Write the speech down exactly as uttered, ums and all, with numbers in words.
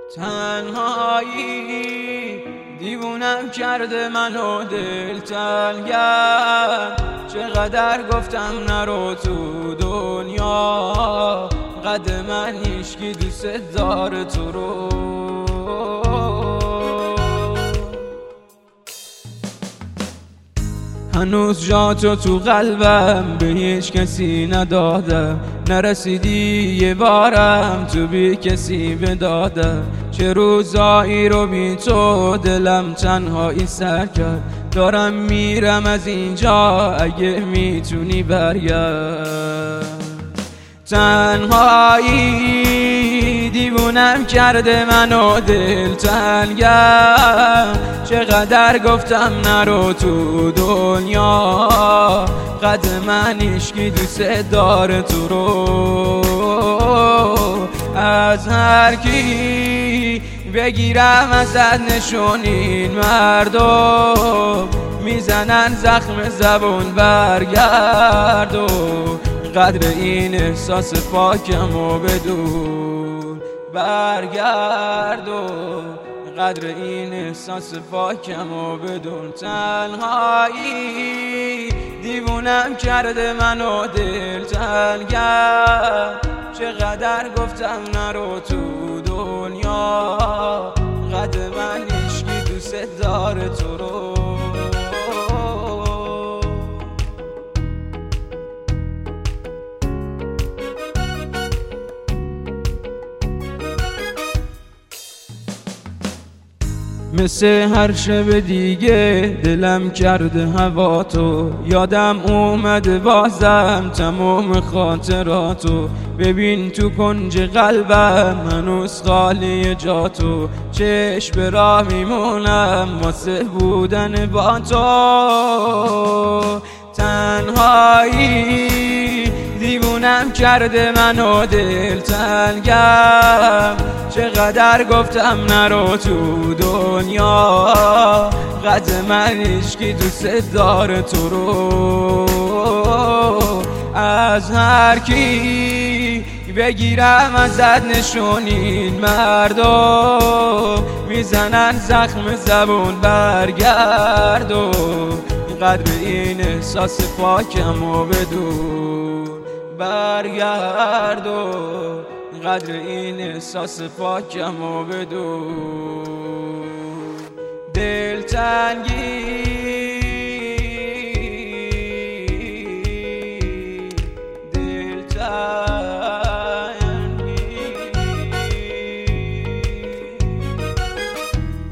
تنهایی دیوونم کرده منو دلتنگم، چقدر گفتم نرو تو دنیا، قد من هیچکی دوست داره تو رو. هنوز جاتو تو قلبم به هیچ کسی ندادم، نرسیدی یه بارم تو بی کسی بدادم. چه روزایی رو بی تو دلم تنهایی سر کرد، دارم میرم از اینجا اگه میتونی برگرد. تنهایی دیوونم کرده منو دلتنگم، چقدر گفتم نرو تو دنیا، قد من هیچکی دوست داره تو رو. از هر کی بگیرم ازت نشون، این مردم میزنن زخم زبون برگرد و قدر این احساس پاکم و بدون برگرد و قدر این احساس پاکم و بدون. تنهایی دیوونم کرده منو دلتنگم، چقدر گفتم نرو تو دنیا، قد من هیچکی دوست داره تو رو. مثل هر شب دیگه دلم کرده هوا تو، یادم اومده بازم تمام خاطراتو. ببین تو کنج قلبم هنوز خالی جاتو، چشم به راه میمونم واسه بودن با تو. تنهایی دیوونم کرده منو دلتنگم، چقدر گفتم نرو تو دنیا، قد من هیچکی دوست داره تو رو. از هر کی بگیرم ازت نشون، این مردم میزنن زخم زبون برگرد و قدر این احساس پاکم و بدون برگرد و قدر این احساس پاکم و بدون. دلتنگی